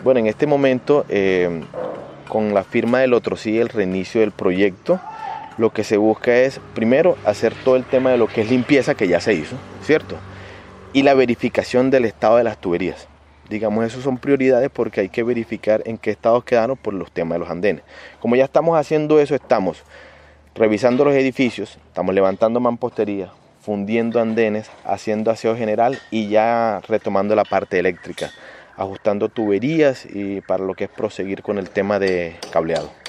Bueno, en este momento, con la firma del Otrosí, el reinicio del proyecto, lo que se busca es, primero, hacer todo el tema de lo que es limpieza, que ya se hizo, ¿cierto? Y la verificación del estado de las tuberías. Digamos, eso son prioridades porque hay que verificar en qué estado quedaron por los temas de los andenes. Como ya estamos haciendo eso, estamos revisando los edificios, estamos levantando mampostería, fundiendo andenes, haciendo aseo general y ya retomando la parte eléctrica, ajustando tuberías y para lo que es proseguir con el tema de cableado.